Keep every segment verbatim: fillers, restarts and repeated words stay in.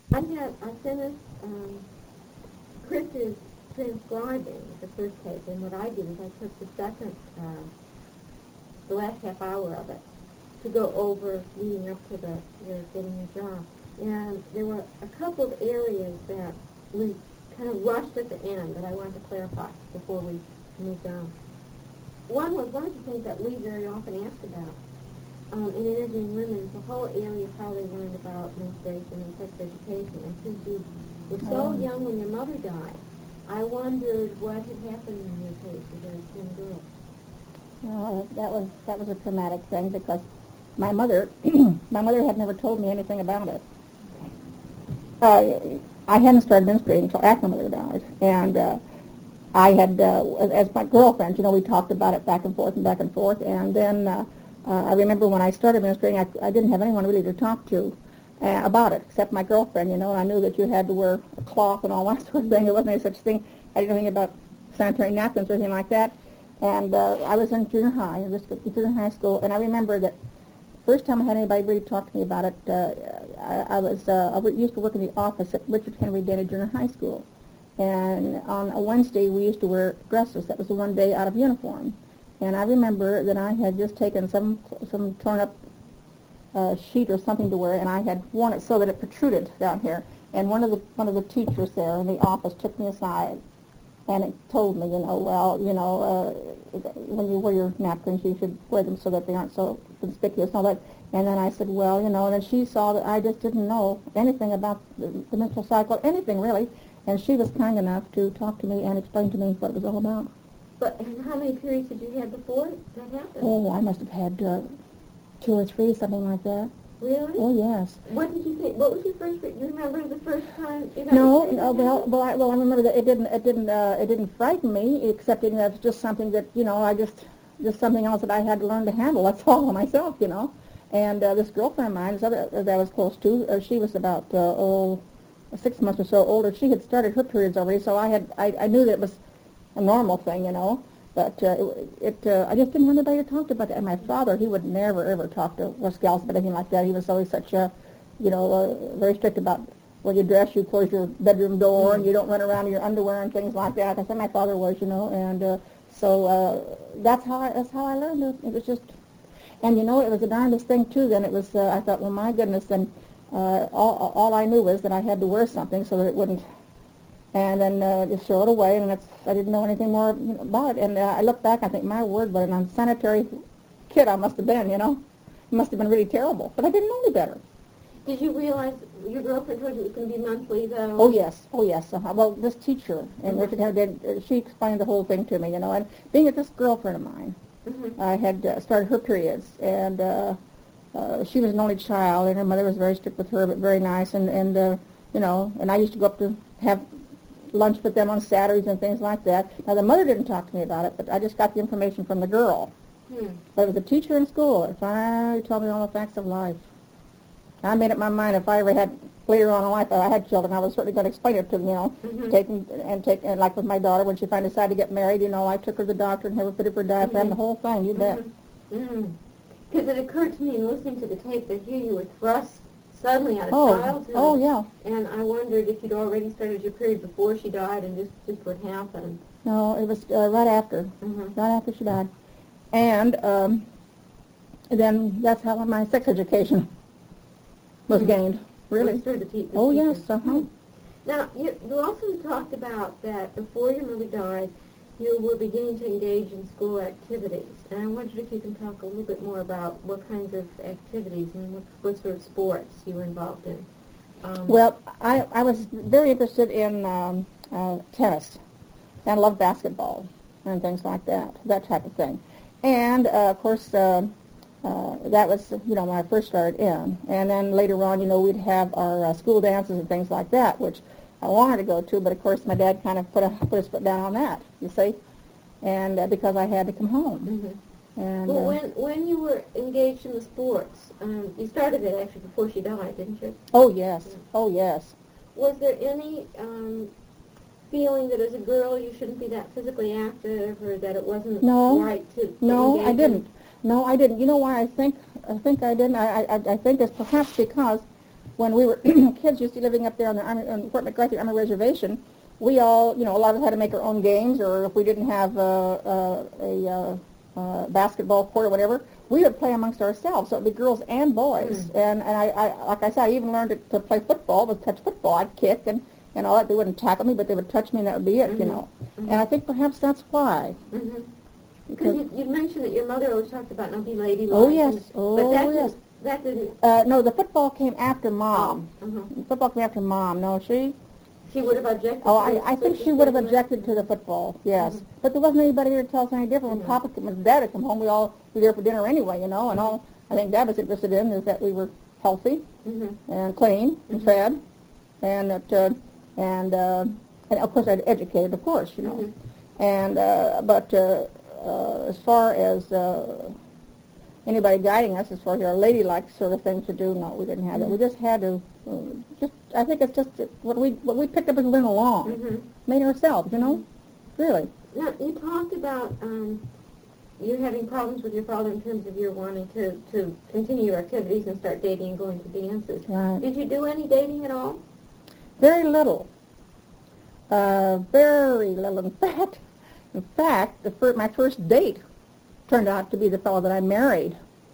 I had, I finished, um, Chris is transcribing the first tape, and what I did is I took the second, uh, the last half hour of it to go over leading up to the, the getting the job. And there were a couple of areas that we kind of rushed at the end that I wanted to clarify before we moved on. One was one of the things that Lee very often asked about um, in interviewing women is the whole area of how they learned about menstruation and sex education. And since you were so Oh. young when your mother died, I wondered what had happened in your case as a young girl. Uh, that was that was a traumatic thing because my mother my mother had never told me anything about it. Uh, I hadn't started menstruating until after my mother died, and uh, I had, uh, as my girlfriends, you know, we talked about it back and forth and back and forth, and then uh, uh, I remember when I started menstruating, I, I didn't have anyone really to talk to uh, about it, except my girlfriend, you know, and I knew that you had to wear a cloth and all that sort of thing. There wasn't any such thing. I didn't know anything about sanitary napkins or anything like that, and uh, I was in junior high, in junior high school, and I remember that first time I had anybody really talk to me about it, uh, I, I was uh, I used to work in the office at Richard Henry Dana Junior High School, and on a Wednesday we used to wear dresses. That was the one day out of uniform, and I remember that I had just taken some some torn up uh, sheet or something to wear, and I had worn it so that it protruded down here. And one of the one of the teachers there in the office took me aside, and it told me, you know, well, you know, uh, when you wear your napkins, you should wear them so that they aren't so conspicuous and all that. And then I said, well, you know, and then she saw that I just didn't know anything about the, the menstrual cycle, anything really, and she was kind enough to talk to me and explain to me what it was all about. But and how many periods did you have before that happened? Oh, I must have had uh, two or three, something like that. Really? Oh, yes. What did you think? What was your first? Do you remember the first time? You got No, the no. Well, well, I, well, I remember that it didn't, it didn't, uh, it didn't frighten me, except it was just something that, you know, I just, just something else that I had to learn to handle. That's all myself, you know. And uh, this girlfriend of mine, this other, that I was close to, uh, she was about uh, oh, six months or so older. She had started her periods already, so I had, I, I knew that it was a normal thing, you know. But uh, it, it uh, I just didn't have anybody to talk to about it. And my father, he would never, ever talk to us gals about anything like that. He was always such a, you know, uh, very strict about when you dress, you close your bedroom door, and you don't run around in your underwear and things like that. That's how my father was, you know. And uh, so uh, that's how I, that's how I learned it. It was just, and you know, it was the darndest thing too. Then it was, uh, I thought, well, my goodness. Then uh, all all I knew was that I had to wear something so that it wouldn't. And then uh, just throw it away, and that's, I didn't know anything more you know, about it. And uh, I look back, I think, my word, what an unsanitary kid I must have been, you know. It must have been really terrible, but I didn't know any better. Did you realize your girlfriend told you it was going to be monthly, though? Oh, yes, oh, yes. Uh, well, this teacher, and Mm-hmm. Richard Henry did, uh, she explained the whole thing to me, you know. And being that this girlfriend of mine, Mm-hmm. I had uh, started her periods, and uh, uh, she was an only child, and her mother was very strict with her, but very nice, and, and uh, you know, and I used to go up to have lunch with them on Saturdays and things like that. Now, the mother didn't talk to me about it, but I just got the information from the girl. Hmm. But it was a teacher in school that finally told me all the facts of life. I made up my mind if I ever had, later on in life, I had children, I was certainly going to explain it to them, you know, Mm-hmm. taking, and take, and like with my daughter, when she finally decided to get married, you know, I took her to the doctor and had her fitted for diaphragm, Mm-hmm. the whole thing, you bet. Mm-hmm. Because it occurred to me in listening to the tape that here you were thrust suddenly out of Oh, childhood. oh, yeah. And I wondered if you'd already started your period before she died and just, just what happened. No, it was uh, right after, Mm-hmm. right after she died. And um, then that's how my sex education was Mhm. gained, really. Through the te- the Oh, teacher. yes, uh-huh. Now, you, you also talked about that before your mother died, you were beginning to engage in school activities. And I wondered if you can talk a little bit more about what kinds of activities and what, what sort of sports you were involved in. Um, Well, I, I was very interested in um, uh, tennis, and loved basketball and things like that, that type of thing. And, uh, of course, uh, uh, that was, you know, when I first started in. And then later on, you know, we'd have our uh, school dances and things like that, which I wanted to go to, but, of course, my dad kind of put, a, put his foot down on that, you see, and uh, because I had to come home. mm-hmm. And Well, uh, when, when you were engaged in the sports, um, you started it actually before she died, didn't you? oh, yes, oh, yes. Was there any um, feeling that as a girl you shouldn't be that physically active or that it wasn't No. right to, to No, engage I in- didn't. No, I didn't. You know why I think I think I didn't? I I, I think it's perhaps because when we were kids, used to living up there on the Army, on Fort McCarthy Army Reservation, we all, you know, a lot of us had to make our own games, or if we didn't have uh, uh, a uh, uh, basketball court or whatever, we would play amongst ourselves. So it would be girls and boys. Mm. And and I, I, like I said, I even learned to, to play football, to touch football. I'd kick and, and all that. They wouldn't tackle me, but they would touch me, and that would be it, mm-hmm. you know. Mm-hmm. And I think perhaps that's why. Mm-hmm. Because you, you mentioned that your mother always talked about not be ladylike. Oh, yes. And, oh, but that yes. Did, that didn't... Uh, no, the football came after Mom. Oh, uh-huh. Football came after Mom. No, she... She would have objected. Oh, I, I think she would have objected to the football, yes. Mm-hmm. But there wasn't anybody here to tell us any different. When mm-hmm. Papa, when Dad had come home, we all were there for dinner anyway, you know, and all I think Dad was interested in is that we were healthy mm-hmm. and clean mm-hmm. and fed, and that, uh, and, uh, and of course I'd educated, of course, you know. Mm-hmm. And, uh, but uh, uh, as far as uh, anybody guiding us, as far as our ladylike sort of thing to do, no, we didn't have mm-hmm. that. We just had to, uh, just, I think it's just what we what we picked up as we went along, mm-hmm. made ourselves, you know, mm-hmm. really. Now, you talked about um, you having problems with your father in terms of your wanting to, to continue your activities and start dating and going to dances. Right. Did you do any dating at all? Very little. Uh, very little. In fact, in fact, the fir- my first date turned out to be the fellow that I married.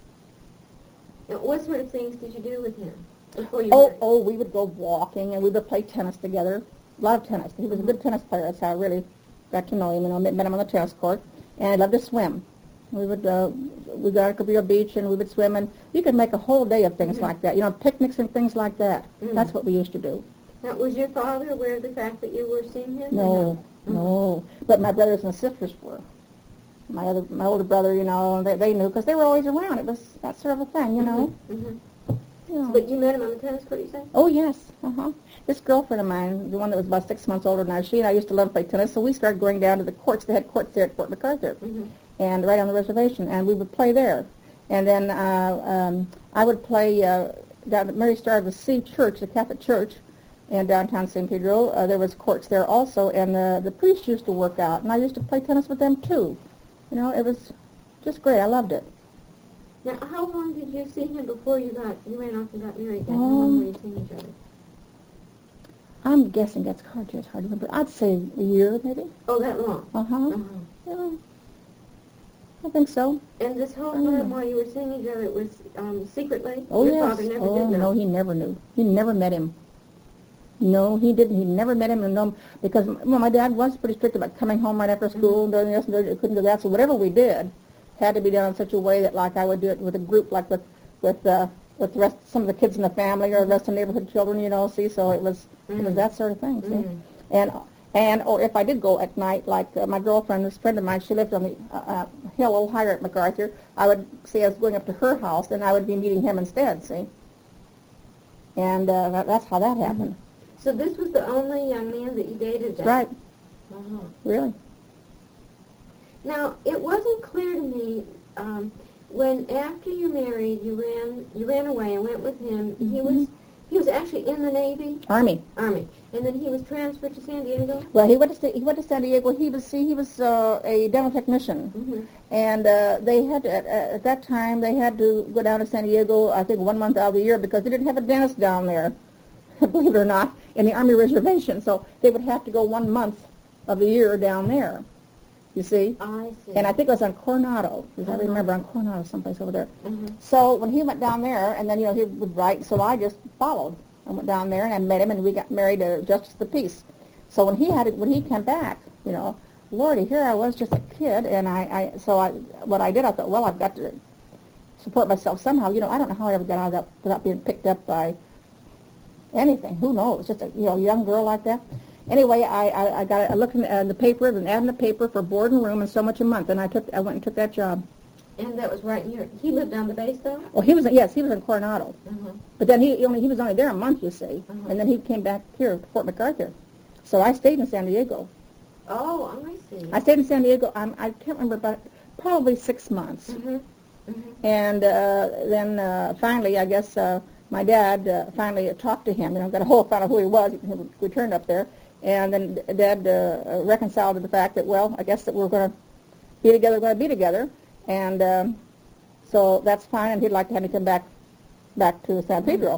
Now, what sort of things did you do with him before you Oh, married? oh, we would go walking, and we would play tennis together. A lot of tennis. He was mm-hmm. a good tennis player. That's how I really got to know him. You know, met him on the tennis court, and I loved to swim. We would uh, we go to Cabrillo Beach, and we would swim, and you could make a whole day of things mm-hmm. like that. You know, picnics and things like that. Mm-hmm. That's what we used to do. Now, was your father aware of the fact that you were seeing him? No, no. no. But my brothers and sisters were. My other, my older brother, you know, they, they knew because they were always around. It was that sort of a thing, you know. Mm-hmm. Yeah. But you met him on the tennis court, you said? Oh, yes. Uh-huh. This girlfriend of mine, the one that was about six months older than I, she and I used to love to play tennis, so we started going down to the courts. They had courts there at Fort MacArthur, mm-hmm. and right on the reservation, and we would play there. And then uh, um, I would play uh, down at Mary Star of the Sea Church, the Catholic Church, in downtown San Pedro. Uh, there was courts there also, and the, the priests used to work out, and I used to play tennis with them, too. You know, it was just great. I loved it. Now, how long did you see him before you got you ran off and got married? Then? Um, how long were you seeing each other? I'm guessing that's hard to, it's hard to remember. I'd say a year, maybe. Oh, that long? Uh-huh. Uh-huh. Yeah, I think so. And this whole time while you were seeing each other, it was um, secretly? Oh, Your yes. father never oh, did know? no, he never knew. He never met him. No, he didn't. He never met him, and no, because well, my dad was pretty strict about coming home right after school and doing this and doing, couldn't do that. So whatever we did had to be done in such a way that, like, I would do it with a group, like with with uh, with the rest, some of the kids in the family or the rest of the neighborhood children, you know. See, so it was mm. it was that sort of thing. See, mm. and and or if I did go at night, like uh, my girlfriend, this friend of mine, she lived on the uh, uh, hill a little higher at MacArthur. I would say I was going up to her house, and I would be meeting him instead. See, and uh, that, that's how that happened. Mm-hmm. So this was the only young man that you dated then? Right. Uh-huh. Really. Now, it wasn't clear to me um, when after you married, you ran you ran away and went with him. Mm-hmm. He was he was actually in the Navy. Army. Army, and then he was transferred to San Diego. Well, he went to he went to San Diego. He was see he was uh, a dental technician, mm-hmm. and uh, they had to, at, at that time they had to go down to San Diego. I think one month out of the year because they didn't have a dentist down there. Believe it or not, in the Army Reservation. So they would have to go one month of the year down there, you see. I see. And I think it was on Coronado, because uh-huh. I remember on Coronado, someplace over there. Uh-huh. So when he went down there, and then, you know, he would write, so I just followed. I went down there, and I met him, and we got married to Justice of the Peace. So when he had it, when he came back, you know, Lordy, here I was just a kid, and I, I so I, what I did, I thought, well, I've got to support myself somehow. You know, I don't know how I ever got out of that without being picked up by anything. Who knows? Just a you know young girl like that. Anyway, I I, I got I looked in uh, the paper, an ad in the paper for board and room and so much a month, and I took I went and took that job. And that was right in your. He lived on the base though. Well, he was yes, he was in Coronado, uh-huh. but then he only he was only there a month, you see, uh-huh. and then he came back here to Fort MacArthur. So I stayed in San Diego. Oh, I see. I stayed in San Diego. I'm, I can't remember, but probably six months. Mm-hmm. Mm-hmm. And uh, then uh, finally, I guess. Uh, My dad uh, finally talked to him, you know, got a hold, found out who he was. He returned up there, and then Dad uh, reconciled to the fact that, well, I guess that we're going to be together, going to be together, and um, so that's fine. And he'd like to have me come back, back to San Pedro.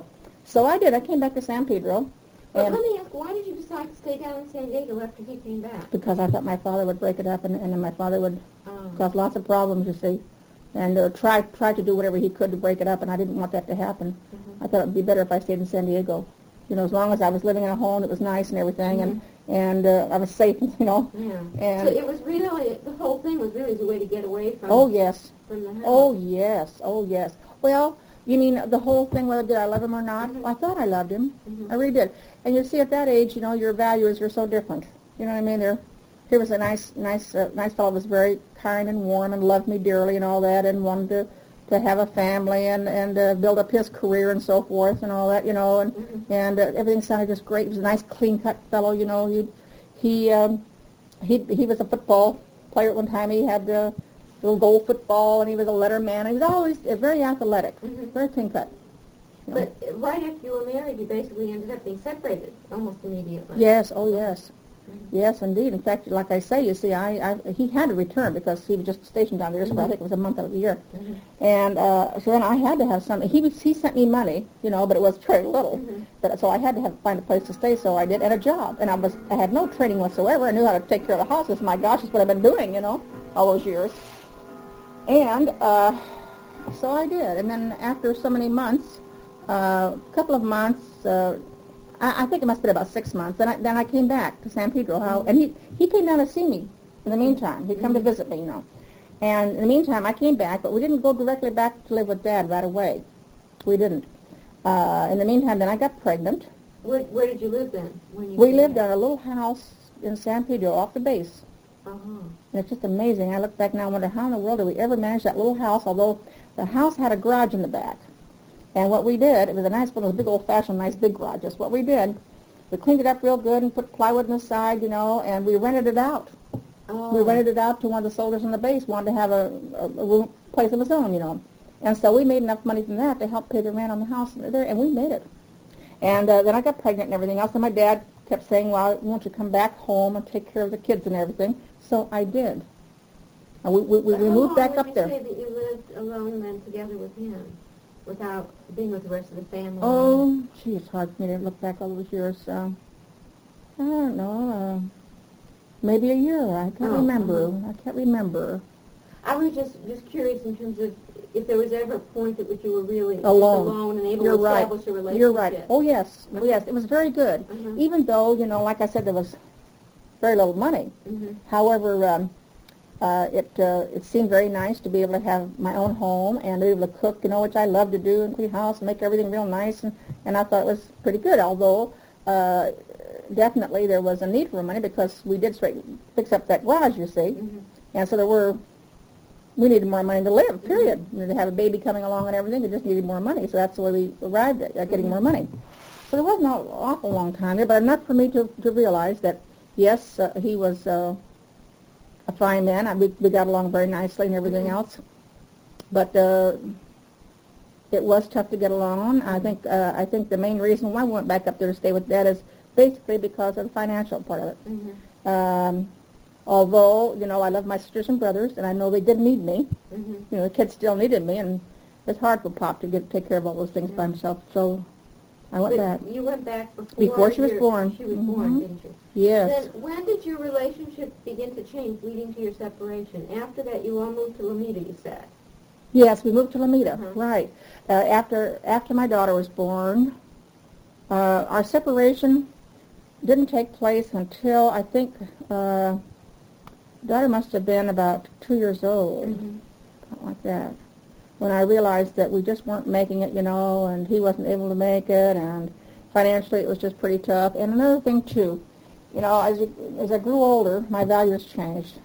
So I did. I came back to San Pedro. But And let me ask, why did you decide to stay down in San Diego after he came back? because I thought my father would break it up, and, and then my father would Oh. cause lots of problems, you see, and uh, try try to do whatever he could to break it up, and I didn't want that to happen. Mhm. I thought it would be better if I stayed in San Diego. You know, as long as I was living in a home that was nice and everything, and and uh, I was safe, you know. Yeah. And so it was really, the whole thing was really a way to get away from, oh yes, from the house. oh yes, oh yes. Well, you mean the whole thing, whether did I love him or not? Mhm. Well, I thought I loved him. Mhm. I really did. And you see, at that age, you know, your values are so different. You know what I mean? There, here was a nice, nice, uh, nice fellow. Was very kind and warm and loved me dearly and all that, and wanted to, to have a family and and uh, build up his career and so forth and all that. You know, and Mhm. and uh, everything sounded just great. He was a nice, clean-cut fellow. You know, he he um, he he was a football player at one time. He had uh, little goal football, and he was a letterman. He was always uh, very athletic, Mhm. very clean-cut. you know. But right after you were married, you basically ended up being separated almost immediately. Yes, oh yes. Mhm. Yes, indeed. In fact, like I say, you see, I, I he had to return because he was just stationed down there for, I think it was a month out of the year. Mhm. And uh, so then I had to have something. He was, he sent me money, you know, but it was very little. Mhm. But so I had to have find a place to stay, so I did, and a job. And I was I had no training whatsoever. I knew how to take care of the houses. My gosh, that's what I've been doing, you know, all those years. And uh, so I did. And then after so many months, a uh, couple of months, uh, I, I think it must have been about six months. Then I, then I came back to San Pedro, how, and he, he came down to see me in the meantime. He'd come to visit me, you know. And in the meantime, I came back, but we didn't go directly back to live with Dad right away. We didn't. Uh, in the meantime, then I got pregnant. Where, where did you live then? When you We came lived back? on a little house in San Pedro off the base. Uh-huh. And it's just amazing. I look back now and wonder how in the world did we ever manage that little house, although the house had a garage in the back. And what we did, it was a nice one, it was a big old-fashioned, nice big garage. Just what we did, we cleaned it up real good and put plywood on the side, you know, and we rented it out. Oh. We rented it out to one of the soldiers on the base, wanted to have a, a, a room, place of his own, you know. And so we made enough money from that to help pay the rent on the house there, and we made it. And uh, then I got pregnant and everything else, and my dad kept saying, well, won't you come back home and take care of the kids and everything? So I did. And we, we, we, But we how moved long back would up you there. say that you lived alone then together with him, without being with the rest of the family? Oh, gee, it's hard for me to look back all those years. Um, I don't know. Uh, maybe a year. I can't Oh, remember. uh-huh. I can't remember. I was just just curious in terms of if there was ever a point at which you were really Alone. alone and able You're to right. establish a relationship. You're right. Oh, yes. Oh, yes. It was very good. Uh-huh. Even though, you know, like I said, there was very little money. Mhm. However, um, uh, it uh, it seemed very nice to be able to have my own home and be able to cook, you know, which I love to do, and clean house and make everything real nice. And, and I thought it was pretty good, although uh, definitely there was a need for money because we did straight fix up that garage, you see. Mhm. And so there were, we needed more money to live, period. You know, to have a baby coming along and everything, we just needed more money. So that's the way we arrived at, at getting more money. So there wasn't an awful long time there, but enough for me to, to realize that, yes, uh, he was uh, a fine man. I, we, we got along very nicely and everything Mhm. else. But uh, it was tough to get along. I think uh, I think the main reason why I went back up there to stay with Dad is basically because of the financial part of it. Mhm. Um, although, you know, I love my sisters and brothers, and I know they did need me. Mhm. You know, the kids still needed me, and it's hard for Pop to get take care of all those things by himself. So I went But back. you went back before, Before she was your- born. She was Mhm. born, didn't you? Yes. Then when did your relationship begin to change, leading to your separation? After that, you all moved to Lomita, you said. Yes, we moved to Lomita. Uh-huh. Right. Uh, after after my daughter was born, uh, our separation didn't take place until I think uh, daughter must have been about two years old, Mhm. something like that, when I realized that we just weren't making it, you know, and he wasn't able to make it, and financially it was just pretty tough. And another thing too, you know, as you, as I grew older, my values changed.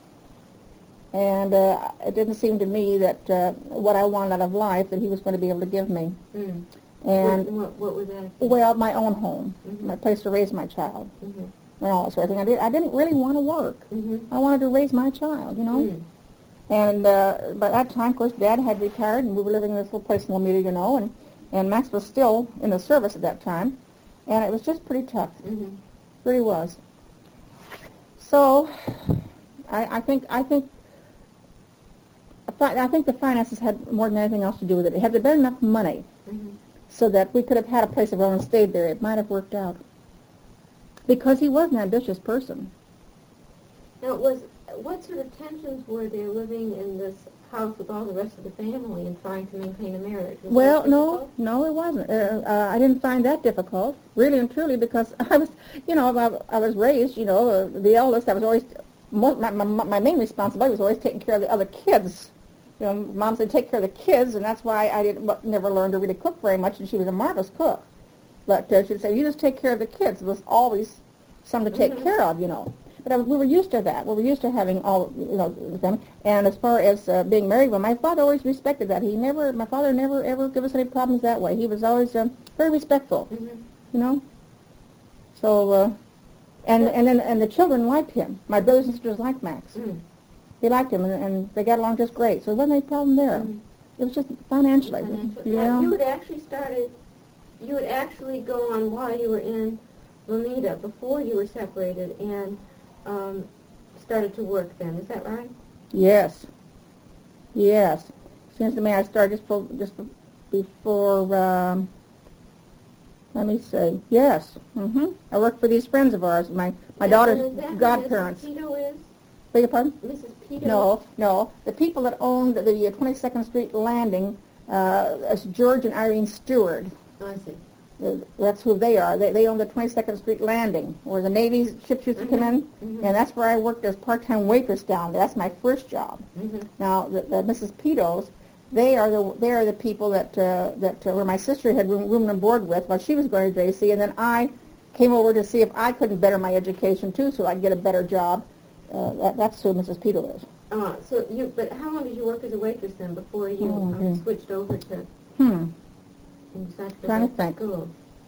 And uh, it didn't seem to me that uh, what I wanted out of life that he was going to be able to give me. Mm. And, what, what, what was that? well, my own home, Mhm. my place to raise my child, Mhm. and all that sort of thing. I, did, I didn't really want to work. Mhm. I wanted to raise my child, you know. Mm. And uh, by that time, of course, Dad had retired, and we were living in this little place in Lomita, you know, and, and Max was still in the service at that time. And it was just pretty tough. Mhm. Really was. So, I, I think I think I think the finances had more than anything else to do with it. Had there been enough money, Mhm. so that we could have had a place of our own and stayed there. It might have worked out. Because he was an ambitious person. Now, was what sort of tensions were there living in this house with all the rest of the family and trying to maintain a marriage? Was Well, that no, difficult? no, it wasn't. Uh, uh, I didn't find that difficult, really and truly, because I was, you know, I, I was raised, you know, uh, the eldest. I was always, most, my, my, my main responsibility was always taking care of the other kids. You know, Mom said take care of the kids, and that's why I didn't never learn to really cook very much, and she was a marvelous cook. But uh, she'd say, you just take care of the kids. There was always some to take Mhm. care of, you know. But I was, we were used to that. We were used to having all, you know, them. And as far as uh, being married, well, my father always respected that. He never, my father never ever gave us any problems that way. He was always um, very respectful, Mhm. you know. So, uh, and and then and the children liked him. My brothers and sisters liked Max. Mm. They liked him, and, and they got along just great. So there wasn't any problem there. Mhm. It was just financially, Financial- you Now, you know. had actually started, you had actually go on while you were in Lomita, before you were separated, and um, started to work then. Is that right? Yes. Yes. Seems to me I started just, for, just before, um, let me see. Yes. hmm I worked for these friends of ours, my, my And daughter's is that who godparents. Missus Pito is? Beg your pardon? Missus Pito? No, no. The people that owned the twenty-second Street Landing, uh, is George and Irene Stewart. Oh, I see. Uh, That's who they are. They, they own the twenty-second Street Landing, where the Navy ships used to come in, Mhm. and that's where I worked as part-time waitress down there. That's my first job. Mm-hmm. Now, the, the Missus Pito's, they are the they are the people that uh, that uh, where my sister had room, room and board with while she was going to J C, and then I came over to see if I couldn't better my education too, so I'd get a better job. Uh, that, that's who Missus Pito is. Uh, so you, but how long did you work as a waitress then before you Oh, um, okay. switched over to Hmm. and decided to go Trying to back think. school?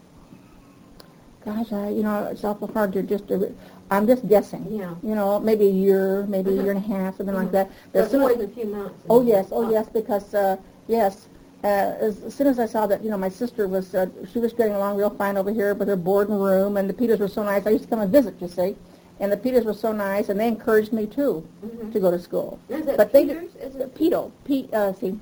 Gosh, I you know it's awful hard to just. Uh, I'm just guessing. Yeah. You know, maybe a year, maybe a year and a half, something like that. But as But soon more as- than a few months. Oh yes, oh yes, because uh, yes, uh, as, as soon as I saw that, you know, my sister was uh, she was getting along real fine over here with her board and room, and the Peters were so nice. I used to come and visit, you see, and the Peters were so nice, and they encouraged me too Mhm. to go to school. Is it But they Peters? Is it Pito, Pete, uh, see,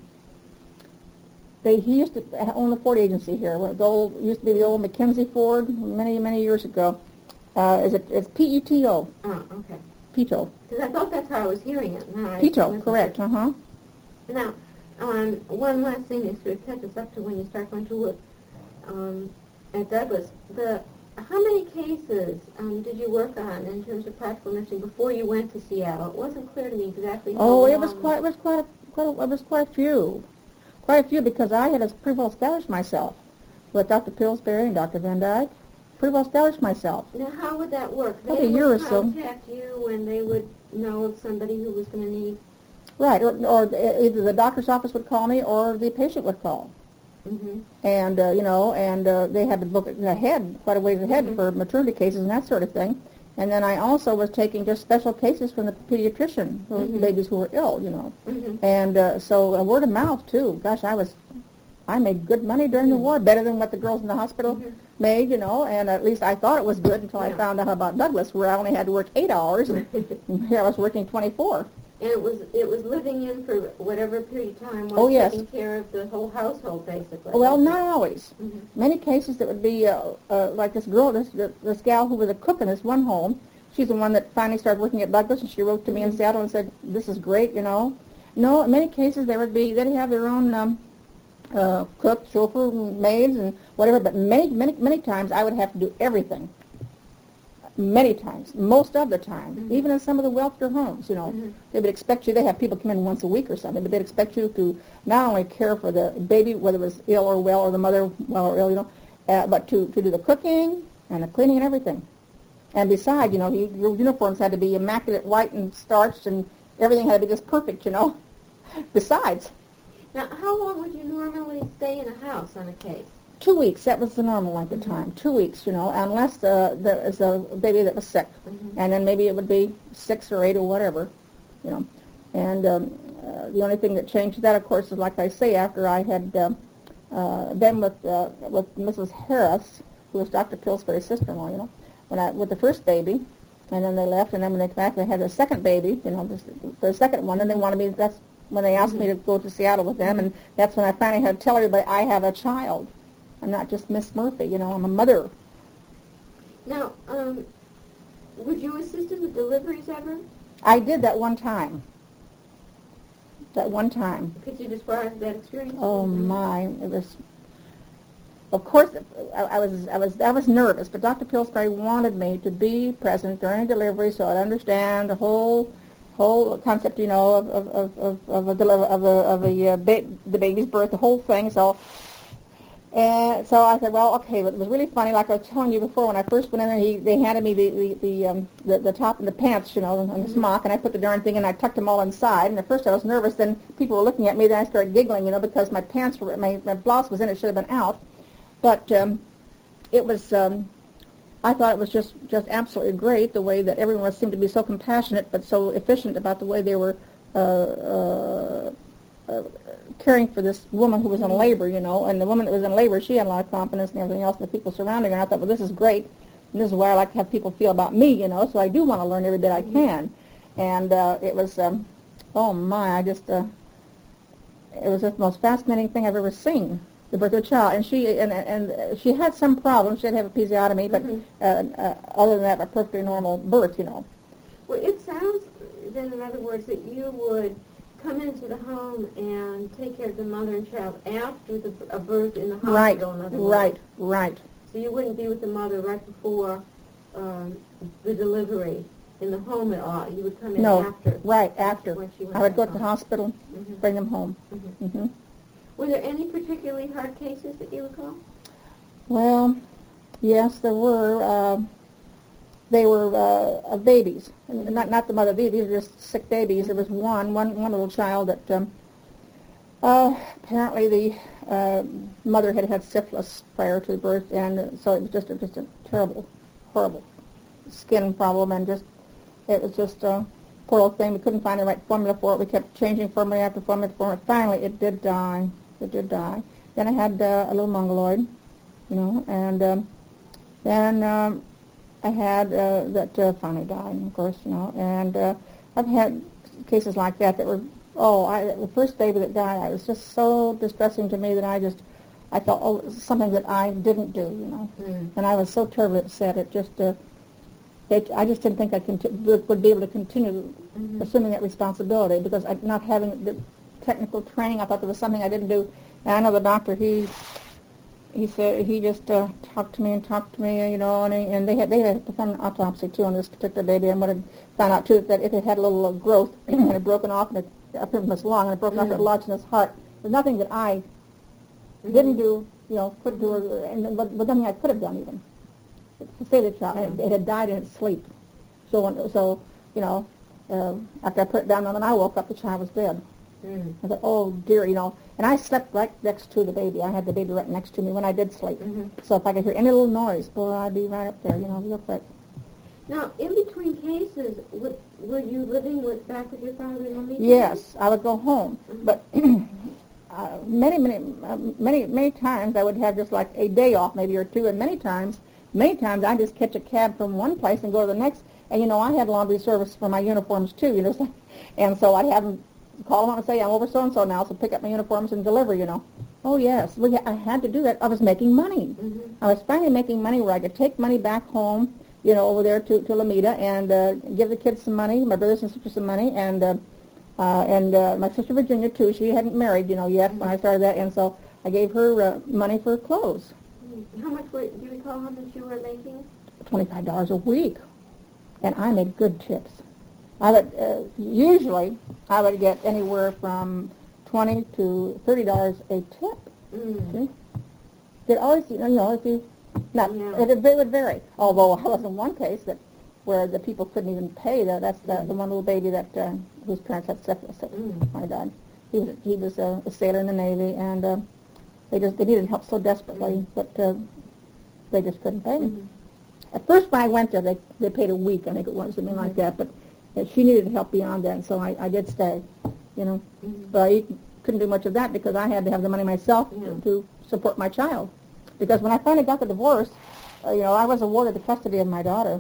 they he used to own the Ford agency here. The old used to be the old Mackenzie Ford many many years ago. Uh, is it? It's P E T O, Oh, okay. Pito, Because I thought that's how I was hearing it. Now I Pito, wasn't correct? sure. Uh huh. Now, um, one last thing to sort of catch us up to when you start going to work um, at Douglas. The how many cases um, did you work on in terms of practical nursing before you went to Seattle? It wasn't clear to me exactly. How Oh, it was long- quite, it was quite, a, quite, a, it was quite a few, quite a few because I had pretty well established myself with Doctor Pillsbury and Doctor Van Dyke. Pretty well established myself. Now, how would that work? They Probably a would year or so. contact you when they would know of somebody who was going to need. Right, or, or either the doctor's office would call me or the patient would call. Mm-hmm. And, uh, you know, and uh, they had to book it ahead, quite a ways ahead Mhm. for maternity cases and that sort of thing. And then I also was taking just special cases from the pediatrician for Mhm. babies who were ill, you know. Mm-hmm. And uh, so uh, word of mouth, too. Gosh, I was, I made good money during the Mhm. war, better than what the girls in the hospital Mhm. made, you know, and at least I thought it was good until I Yeah. found out about Douglas, where I only had to work eight hours, and here I was working twenty-four. And it was it was living in for whatever period of time was Oh, yes. taking care of the whole household, basically. Well, not always. Mhm. Many cases it would be uh, uh, like this girl, this this gal who was a cook in this one home. She's the one that finally started working at Douglas, and she wrote to me in Mhm. Seattle and said, "This is great," you know. No, in many cases there would be they'd have their own um, uh, cook, chauffeur, maids, and whatever. But many, many, many times I would have to do everything. Many times, most of the time, Mhm. even in some of the wealthier homes, you know, Mhm. they would expect you. They have people come in once a week or something, but they'd expect you to not only care for the baby, whether it was ill or well, or the mother well or ill, you know, uh, but to to do the cooking and the cleaning and everything. And besides, you know, you, your uniforms had to be immaculate white and starched, and everything had to be just perfect, you know. Besides, Now, how long would you normally stay in a house on a case? two weeks, that was the normal length of time. Two weeks, you know, unless uh, there was a baby that was sick. Mhm. And then maybe it would be six or eight or whatever, you know. And um, uh, the only thing that changed that, of course, is like I say, after I had uh, uh, been with uh, with Missus Harris, who was Doctor Pillsbury's sister-in-law, you know, when I with the first baby, and then they left, and then when they came back, they had a second baby, you know, the, the second one, and they wanted me. That's when they asked me to go to Seattle with them, and that's when I finally had to tell everybody I have a child. I'm not just Miss Murphy, you know, I'm a mother. Now, um, would you assist in the deliveries ever? I did that one time. That one time. Could you describe that experience? Oh my, it was. Of course, I, I was I was I was nervous, but Doctor Pillsbury wanted me to be present during delivery, so I'd understand the whole whole concept, you know, of of of of, of a deliver of a of a uh, ba- the baby's birth, the whole thing. So. And so I said, well, okay, but it was really funny. Like I was telling you before, when I first went in there, he, they handed me the the the, um, the the top and the pants, you know, and the Mm-hmm. smock, and I put the darn thing in, and I tucked them all inside. And at first I was nervous. Then people were looking at me. Then I started giggling, you know, because my pants were, my, my blouse was in. It should have been out. But um, it was, um, I thought it was just, just absolutely great, the way that everyone seemed to be so compassionate but so efficient about the way they were uh, uh, uh, caring for this woman who was in labor, you know. And the woman that was in labor, she had a lot of confidence and everything else, and the people surrounding her. And I thought, well, this is great. And this is why I like to have people feel about me, you know, so I do want to learn every bit I can. And uh, it was, um, oh, my, I just, uh, it was the most fascinating thing I've ever seen. The birth of a child, and she and and she had some problems. She had to have a episiotomy, but Mhm. uh, uh, other than that, a perfectly normal birth, you know. Well, it sounds, then, in other words, that you would come into the home and take care of the mother and child after the a birth in the Right, hospital. In other words. right, right. So you wouldn't be with the mother right before um, the delivery in the home at all. You would come in No, after. right after. When she went I would go to back the home. hospital, Mhm. bring them home. Mhm. hmm Were there any particularly hard cases that you recall? Well, yes, there were. Uh, they were uh, uh, babies, and not not the mother. These, these were just sick babies. There was one, one, one little child that um, uh, apparently the uh, mother had had syphilis prior to birth, and so it was just a, just a terrible, horrible skin problem, and just it was just a poor little thing. We couldn't find the right formula for it. We kept changing formula after formula after formula. Finally, it did die. It did die. Then I had uh, a little mongoloid, you know, and um, then um, I had uh, that uh, finally died, of course, you know, and uh, I've had cases like that that were, oh, I, the first baby that died, it was just so distressing to me that I just, I thought, oh, it was something that I didn't do, you know, Mm. and I was so terribly upset. It just, uh, it, I just didn't think I conti- would, would be able to continue Mhm. assuming that responsibility because I, not having the technical training, I thought there was something I didn't do. And I know the doctor, he he said he just uh, talked to me and talked to me, you know, and, he, and they had they had performed an autopsy too on this particular baby, and what I found out too that if it had a little uh, growth and it had broken off and it up in this lung and it broken off, it Mhm. lodged in his heart. There's nothing that I didn't do, you know, could do, or, and but, but nothing I could have done even to save the child. It, it had died in its sleep. So when, so you know, uh, after I put it down, and then I woke up, the child was dead. Mm. I thought, oh dear, you know, and I slept right next to the baby. I had the baby right next to me when I did sleep. Mhm. So if I could hear any little noise, boy, I'd be right up there, you know, real quick. Now, in between cases, w- were you living with back with your father in Lamita? Yes, I would go home, Mhm. but uh, many, many, uh, many, many times I would have just like a day off, maybe or two, and many times, many times I just catch a cab from one place and go to the next. And you know, I had laundry service for my uniforms too, you know, so, and so I'd have them call them up and say, I'm over so and so now, so pick up my uniforms and deliver, you know. Oh yes, well, yeah, I had to do that. I was making money. Mhm. I was finally making money where I could take money back home, you know, over there to, to Lamita and uh, give the kids some money, my brothers and sisters some money, and uh, uh, and uh, my sister Virginia too. She hadn't married, you know, yet when I started that, and so I gave her uh, money for clothes, Mm. How much were, do you recall how much you were making? twenty-five dollars a week, and I made good tips. I would uh, usually I would get anywhere from twenty to thirty dollars a tip. Mm. See? It always, you know, you know, if you, not, Yeah. it, it would vary. Although I was in one case that where the people couldn't even pay. That that's the, the one little baby that uh, whose parents had syphilis. That Mm. my dad, he was he was a, a sailor in the Navy, and uh, they just they needed help so desperately, Mm. but uh, they just couldn't pay. Mhm. At first, when I went there, they they paid a week, I think it was, something like Mhm. that. But uh, she needed help beyond that, and so I, I did stay, you know. Mhm. But I couldn't do much of that because I had to have the money myself Yeah. to, to support my child. Because when I finally got the divorce, uh, you know, I was awarded the custody of my daughter.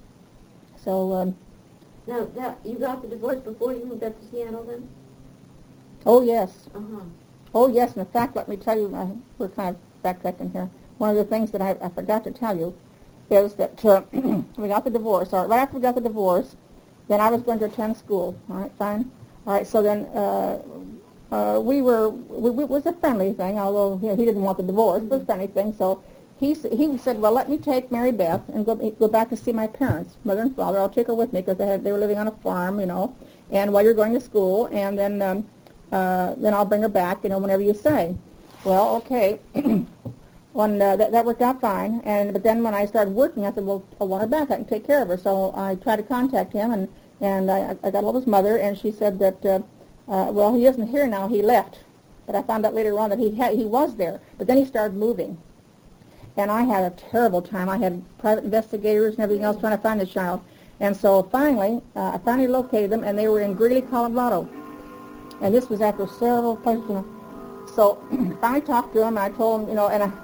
So, um, Now, that, you got the divorce before you moved up to Seattle then? oh yes, Uh-huh. oh yes. And in fact, let me tell you, uh, we're kind of backtracking here. One of the things that I, I forgot to tell you is that uh, we got the divorce. All right, right after we got the divorce, then I was going to attend school. All right, fine. All right, so then uh, uh, we were, we, we, it was a friendly thing, although you know, he didn't want the divorce, but it was a friendly thing. So he, he said, well, let me take Mary Beth and go, go back to see my parents, mother and father. I'll take her with me because they, had, they were living on a farm, you know, and while you're going to school, and then, um, uh, then I'll bring her back, you know, whenever you say. Well, okay. When, uh, that, that worked out fine, and but then when I started working, I said, well, I want her back. I can take care of her. So I tried to contact him, and, and I, I got a hold of his mother, and she said that, uh, uh, well, he isn't here now. He left. But I found out later on that he had, he was there. But then he started moving. And I had a terrible time. I had private investigators and everything else trying to find the child. And so finally, uh, I finally located them, and they were in Greeley, Colorado. And this was after several places. You know. So finally talked to him, and I told him, you know, and I,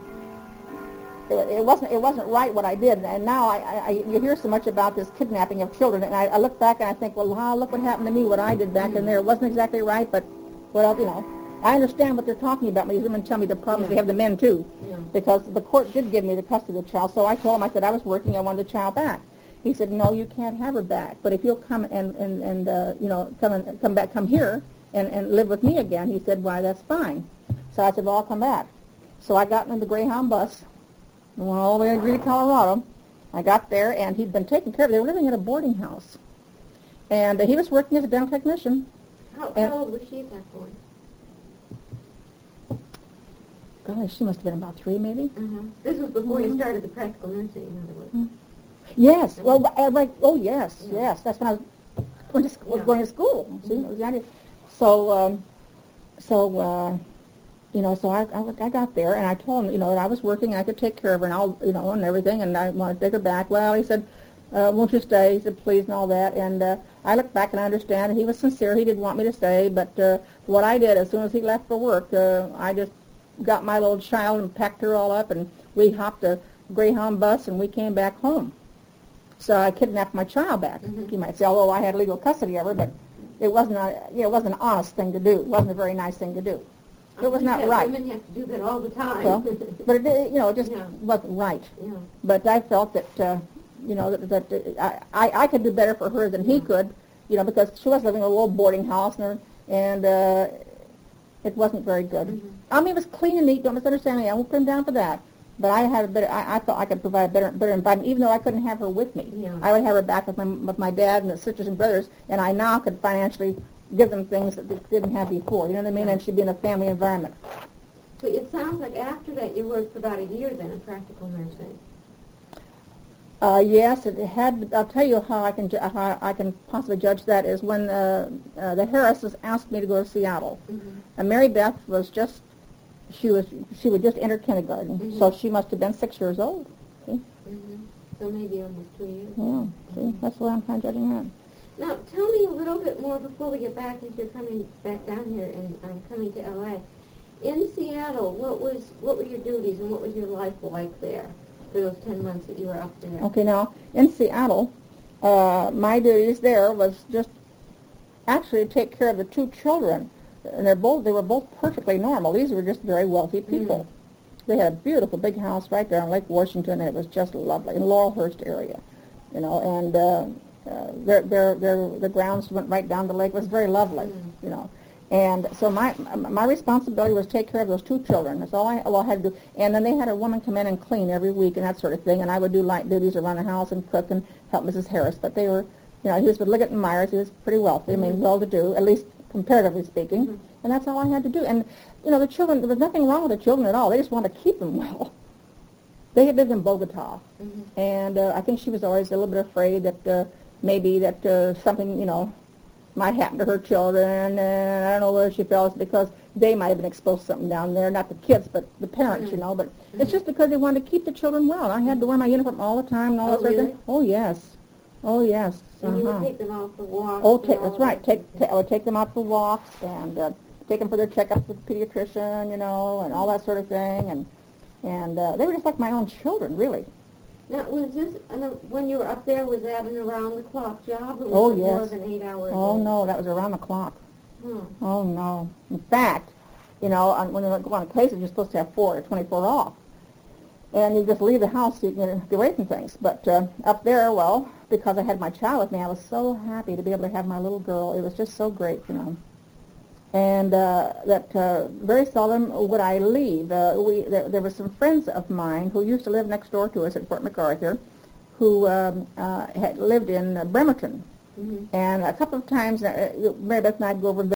It wasn't. It wasn't right what I did, and now I, I, you hear so much about this kidnapping of children, and I, I look back and I think, well, wow, look what happened to me. What I did back in there, it wasn't exactly right, but well, you know, I understand what they're talking about. These women tell me the problems they have the men too, Yeah. because the court did give me the custody of the child. So I told him, I said I was working, I wanted the child back. He said, no, you can't have her back, but if you'll come and and and uh, you know, come and come back, come here and and live with me again. He said, why, that's fine. So I said, well, I'll come back. So I got in the Greyhound bus. I went all the way to Greeley, Colorado. I got there, and he'd been taken care of. They were living in a boarding house. And uh, he was working as a dental technician. How, and, how old was she at that point? Gosh, she must have been about three, maybe. Uh-huh. This was before mm-hmm. you started the practical nursing, in other words. Mm-hmm. Yes. Uh-huh. Well, uh, right. Oh, yes, yeah. yes. That's when I was going to, sc- yeah. was going to school. Mm-hmm. See, it was the idea. So, um, so. Uh, You know, so I, I, I got there, and I told him, you know, that I was working, I could take care of her, and I'll, you know, and everything, and I want to take her back. Well, he said, uh, won't you stay? He said, please, and all that. And uh, I looked back, and I understand, and he was sincere. He didn't want me to stay, but uh, what I did, as soon as he left for work, uh, I just got my little child and packed her all up, and we hopped a Greyhound bus, and we came back home. So I kidnapped my child back, mm-hmm. you might say, although I had legal custody of her, but it wasn't a, you know, it wasn't an honest thing to do. It wasn't a very nice thing to do. It was not right. Women have to do that all the time. Well, but it, you know, it just yeah. wasn't right. Yeah. But I felt that, uh, you know, that, that uh, I, I could do better for her than he yeah. could, you know, because she was living in a little boarding house, and and uh, it wasn't very good. Mm-hmm. I mean, it was clean and neat. Don't misunderstand me. I won't put him down for that. But I had a better. I, I thought I could provide a better, better environment, even though I couldn't have her with me. Yeah. I would have her back with my with my dad and the sisters and brothers, and I now could financially give them things that they didn't have before. You know what I mean? Yeah. And she'd be in a family environment. But it sounds like after that you worked for about a year then in practical nursing. Uh, yes, it had. I'll tell you how I can ju- how I can possibly judge that is when uh, uh, the Harrises asked me to go to Seattle. Mm-hmm. And Mary Beth was just she was she would just enter kindergarten, mm-hmm. so she must have been six years old. See? Mm-hmm. So maybe almost two years. Yeah, see, that's the way I'm kind of judging that. Now, tell me a little bit more before we get back into coming back down here and um, coming to L A. In Seattle, what was what were your duties and what was your life like there for those ten months that you were up there? Okay, now in Seattle, uh, my duties there was just actually to take care of the two children, and they're both they were both perfectly normal. These were just very wealthy people. Mm. They had a beautiful big house right there on Lake Washington, and it was just lovely in Laurelhurst area, you know, and. Uh, Uh, their, their, their, the grounds went right down the lake. It was very lovely, mm. you know. And so my my responsibility was to take care of those two children. That's all I, all I had to do. And then they had a woman come in and clean every week and that sort of thing. And I would do light duties around the house and cook and help Missus Harris. But they were, you know, he was with Liggett and Myers. He was pretty wealthy. Mm-hmm. I mean, well-to-do, at least comparatively speaking. Mm-hmm. And that's all I had to do. And, you know, the children, there was nothing wrong with the children at all. They just wanted to keep them well. They had lived in Bogota. Mm-hmm. And uh, I think she was always a little bit afraid that... Uh, maybe that uh, something, you know, might happen to her children, and I don't know whether she felt because they might have been exposed to something down there, not the kids, but the parents, mm-hmm. you know, but mm-hmm. it's just because they wanted to keep the children well. I had to wear my uniform all the time and all oh, that sort really? of thing. Oh, yes. Oh, yes. And uh-huh. you would take them out for walks? Oh, take, that's right. Take, ta- I would take them out for walks and uh, take them for their checkups with the pediatrician, you know, and all that sort of thing, and, and uh, they were just like my own children, really. Now, was this, when you were up there, was that an around-the-clock job, or was oh, it yes. more than eight hours? Oh, no, that was around the clock. Hmm. Oh, no. In fact, You know, on, when you go on cases, you're supposed to have four or twenty-four off. And you just leave the house so you can get away from things. But uh, up there, well, because I had my child with me, I was so happy to be able to have my little girl. It was just so great, you know. And uh, that uh, very seldom would I leave. Uh, we there, there were some friends of mine who used to live next door to us at Fort MacArthur, who um, uh, had lived in uh, Bremerton. Mm-hmm. And a couple of times, uh, Mary Beth and I'd go over and